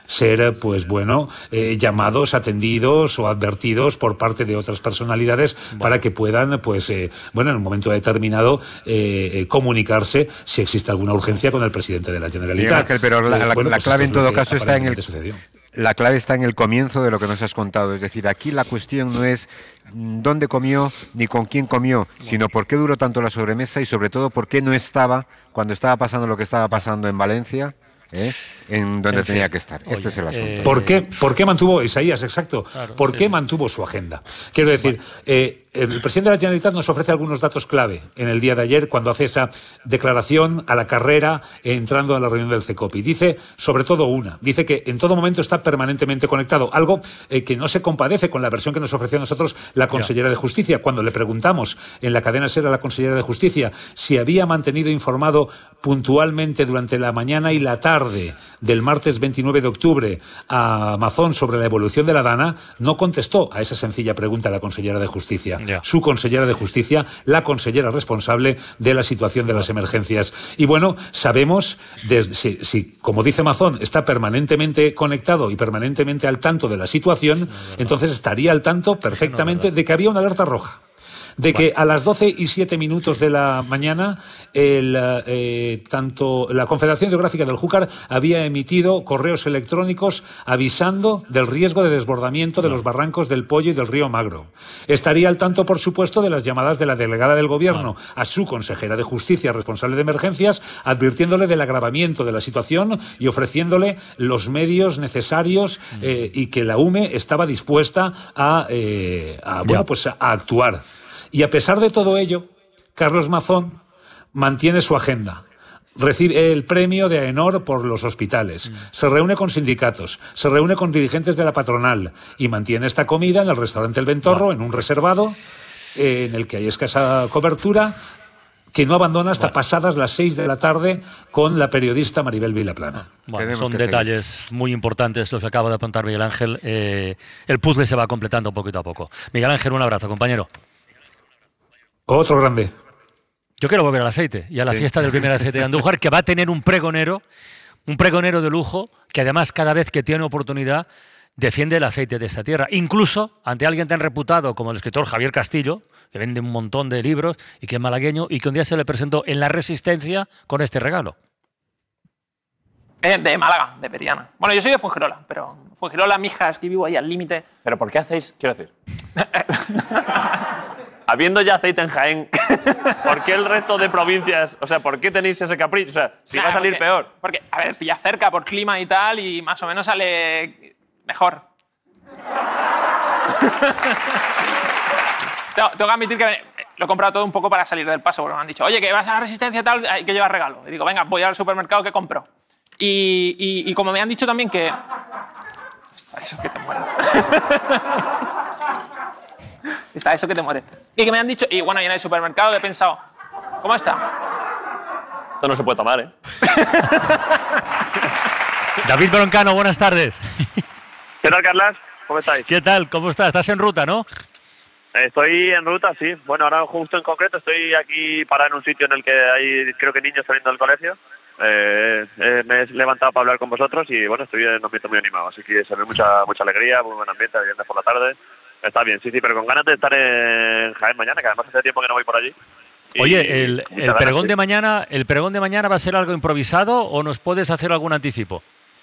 ser, pues bueno, llamados, atendidos o advertidos por parte de otras personalidades para que puedan, pues, bueno, en un momento determinado comunicarse si existe alguna urgencia con el presidente de la Generalitat. Pero la clave en todo caso está en la clave está en el comienzo de lo que nos has contado. Es decir, aquí la cuestión no es dónde comió ni con quién comió, sino por qué duró tanto la sobremesa y sobre todo por qué no estaba cuando estaba pasando lo que estaba pasando en Valencia. En donde tenía que estar. Este es el asunto. ¿Por qué mantuvo, Isaías, exacto? Claro, ¿Por qué mantuvo su agenda? Quiero decir, el presidente de la Generalitat nos ofrece algunos datos clave en el día de ayer cuando hace esa declaración a la carrera entrando a la reunión del CECOPI. Dice, sobre todo dice que en todo momento está permanentemente conectado, algo que no se compadece con la versión que nos ofreció a nosotros la consellera de Justicia. Cuando le preguntamos en la cadena SER a la consellera de Justicia si había mantenido informado puntualmente durante la mañana y la tarde del martes 29 de octubre a Mazón sobre la evolución de la Dana, no contestó a esa sencilla pregunta la consellera de Justicia. Su consellera de Justicia, la consellera responsable de la situación de las emergencias. Y bueno, sabemos, si como dice Mazón, está permanentemente conectado y permanentemente al tanto de la situación, entonces estaría al tanto perfectamente de que había una alerta roja. De que a las 12:07 de la mañana tanto la Confederación Hidrográfica del Júcar había emitido correos electrónicos avisando del riesgo de desbordamiento de los barrancos del Pollo y del río Magro. Estaría al tanto, por supuesto, de las llamadas de la delegada del Gobierno a su consejera de Justicia responsable de emergencias, advirtiéndole del agravamiento de la situación y ofreciéndole los medios necesarios y que la UME estaba dispuesta a actuar. Y a pesar de todo ello, Carlos Mazón mantiene su agenda. Recibe el premio de AENOR por los hospitales, se reúne con sindicatos, se reúne con dirigentes de la patronal y mantiene esta comida en el restaurante El Ventorro, en un reservado en el que hay escasa cobertura, que no abandona hasta pasadas las 6 de la tarde con la periodista Maribel Vilaplana. Bueno, son detalles muy importantes los que acaba de apuntar Miguel Ángel. El puzzle se va completando poquito a poco. Miguel Ángel, un abrazo, compañero. Otro grande. Yo quiero volver al aceite y a la fiesta del primer aceite de Andújar, que va a tener un pregonero de lujo, que además cada vez que tiene oportunidad defiende el aceite de esta tierra. Incluso ante alguien tan reputado como el escritor Javier Castillo, que vende un montón de libros y que es malagueño y que un día se le presentó en La Resistencia con este regalo. De Málaga, de Periana. Bueno, yo soy de Fuengirola, pero Fuengirola, Mijas, que vivo ahí al límite. ¿Pero por qué hacéis, quiero decir? Habiendo ya aceite en Jaén, ¿por qué el resto de provincias? O sea, ¿por qué tenéis ese capricho? O sea, si va a salir peor. Porque, a ver, pilla cerca por clima y tal y más o menos sale mejor. Tengo que admitir que lo he comprado todo un poco para salir del paso, porque me han dicho, oye, que vas a La Resistencia tal, hay que llevar regalo. Y digo, venga, voy al supermercado que compro. Y como me han dicho también que... Eso que te muere. Está eso que te muere. Y que me han dicho, y bueno, y en el supermercado he pensado, ¿cómo está? Esto no se puede tomar, ¿eh? David Broncano, buenas tardes. ¿Qué tal, Carlas? ¿Cómo estáis? ¿Qué tal? ¿Cómo estás? ¿Estás en ruta, no? Estoy en ruta, sí. Bueno, ahora justo en concreto estoy aquí parado en un sitio en el que hay, creo que niños saliendo del colegio. Me he levantado para hablar con vosotros y bueno, estoy en un ambiente muy animado. Así que se ve mucha alegría, muy buen ambiente, viernes por la tarde. Está bien, sí, pero con ganas de estar en Jaén mañana, que además hace tiempo que no voy por allí. Oye, el pregón de mañana va a ser algo improvisado o nos puedes hacer algún anticipo?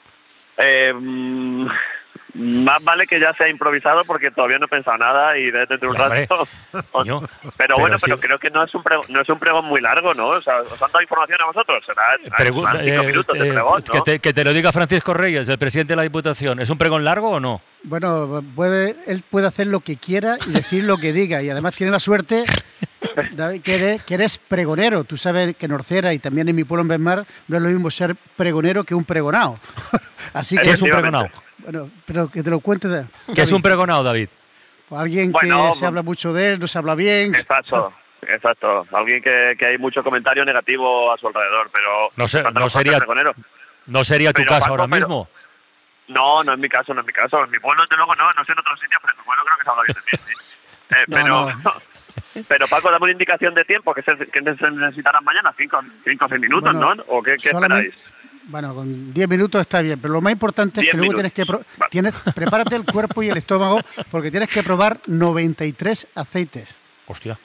Más vale que ya sea improvisado porque todavía no he pensado nada y dentro de un rato. Pero bueno, pero creo que no es un pregón muy largo, ¿no? O sea, ¿os han dado información a vosotros? Será 5 minutos de pregón, ¿no? Que te lo diga Francisco Reyes, el presidente de la Diputación. ¿Es un pregón largo o no? Bueno, él puede hacer lo que quiera y decir lo que diga. Y además tiene la suerte, David, que eres pregonero. Tú sabes que en Orcera y también en mi pueblo en Benmar no es lo mismo ser pregonero que un pregonado. Así que es un pregonado. Bueno, pero que te lo cuente. ¿Qué es un pregonado, David? Pues alguien que se habla mucho de él, no se habla bien. Exacto. Alguien que hay mucho comentario negativo a su alrededor, pero no sería tu caso ahora mismo. No es mi caso. En mi pueblo, desde luego, no sé en otros sitios, pero en mi pueblo creo que se habla bien de mí, sí. Pero Paco, dame una indicación de tiempo, que necesitarán mañana, 5 o 6 minutos, bueno, ¿no? ¿O qué esperáis? Bueno, con 10 minutos está bien, pero lo más importante es que luego prepárate el cuerpo y el estómago porque tienes que probar 93 aceites. Hostia.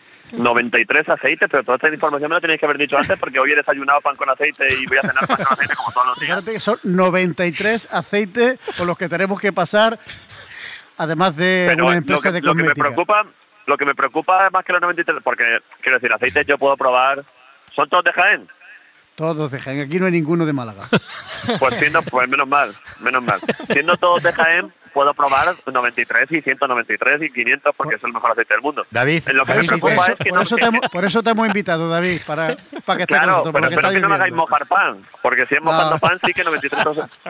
93 aceites, pero toda esta información me la tenéis que haber dicho antes porque hoy he desayunado pan con aceite y voy a cenar pan con aceite como todos los días. Fíjate que son 93 aceites por los que tenemos que pasar, además de una empresa de cosmética. Lo que me preocupa es más que los 93, porque quiero decir, aceites yo puedo probar. ¿Son todos de Jaén? Todos de Jaén, aquí no hay ninguno de Málaga. Pues menos mal. Siendo todos de Jaén, puedo probar 93 y 193 y 500 porque es el mejor aceite del mundo. David, lo que me preocupa es que por eso te hemos invitado, David, para que estés con nosotros. Pero espero que no me hagáis mojar pan, porque si es mojando pan sí que 93.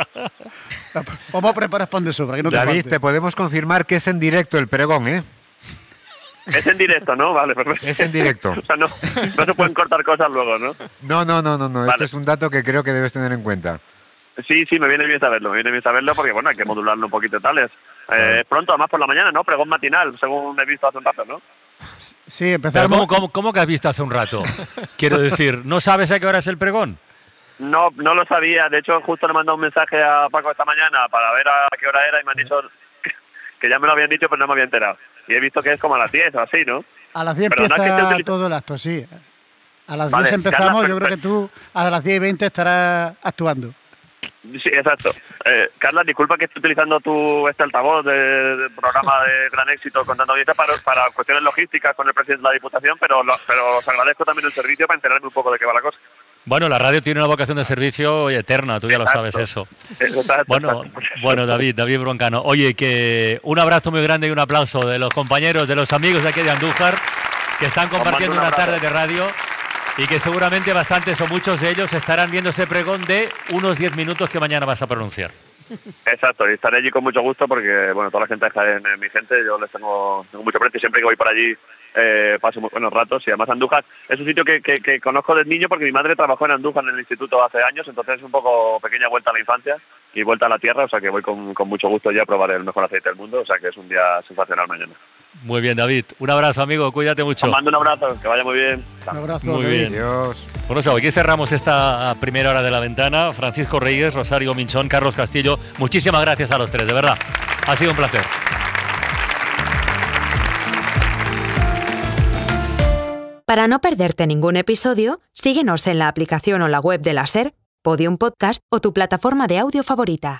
Vamos a preparar pan de sobra, que no te David, falte. te podemos confirmar que es en directo el pregón, ¿eh? Es en directo, ¿no? Vale, perfecto. Es en directo. O sea, no se pueden cortar cosas luego, ¿no? No. Vale. Este es un dato que creo que debes tener en cuenta. Sí, me viene bien saberlo. Porque, bueno, hay que modularlo un poquito y tal. Pronto, además por la mañana, ¿no? Pregón matinal, según he visto hace un rato, ¿no? Sí, empezamos. ¿Cómo que has visto hace un rato? Quiero decir, ¿no sabes a qué hora es el pregón? No lo sabía. De hecho, justo le mandé un mensaje a Paco esta mañana para ver a qué hora era y me han dicho que ya me lo habían dicho, pero no me había enterado. Y he visto que es como a las 10 o así, ¿no? A las 10 empieza todo el acto, sí. A las 10 empezamos, Carla, yo creo que tú a las 10 y 20 estarás actuando. Sí, exacto. Carla, disculpa que esté utilizando este altavoz del programa de Gran Éxito contando audiencia para cuestiones logísticas con el presidente de la Diputación, pero os agradezco también el servicio para enterarme un poco de qué va la cosa. Bueno, la radio tiene una vocación de servicio eterna, tú ya lo sabes eso. Bueno, David Broncano. Oye, que un abrazo muy grande y un aplauso de los compañeros, de los amigos de aquí de Andújar, que están compartiendo una tarde de radio y que seguramente bastantes o muchos de ellos estarán viendo ese pregón de unos 10 minutos que mañana vas a pronunciar. Exacto, y estaré allí con mucho gusto porque, bueno, toda la gente de Jaén es mi gente, yo les tengo mucho precio y siempre que voy por allí paso muy buenos ratos. Y además Andújar es un sitio que conozco desde niño porque mi madre trabajó en Andújar en el instituto hace años, entonces es un poco pequeña vuelta a la infancia y vuelta a la tierra, o sea que voy con mucho gusto ya a probar el mejor aceite del mundo, o sea que es un día sensacional mañana. Muy bien, David. Un abrazo, amigo. Cuídate mucho. Os mando un abrazo. Que vaya muy bien. Un abrazo, muy David. bien. Adiós. Bueno, aquí cerramos esta primera hora de La Ventana. Francisco Reyes, Rosario Minchón, Carlos Castillo. Muchísimas gracias a los tres, de verdad. Ha sido un placer. Para no perderte ningún episodio, síguenos en la aplicación o la web de la SER, Podium Podcast o tu plataforma de audio favorita.